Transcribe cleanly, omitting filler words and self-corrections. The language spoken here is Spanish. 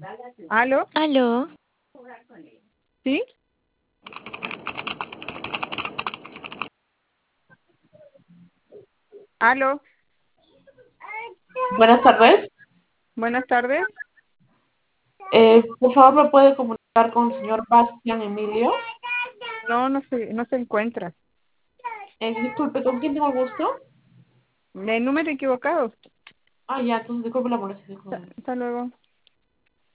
¿Aló? Aló, ¿Sí? ¿Aló? Buenas tardes. Buenas tardes. Por favor, ¿me puede comunicar con el señor Bastian Emilio? No, no se encuentra. Disculpe, ¿con quién tengo el gusto? El número equivocado. Ah, ya, entonces disculpe la molestia. Hasta luego.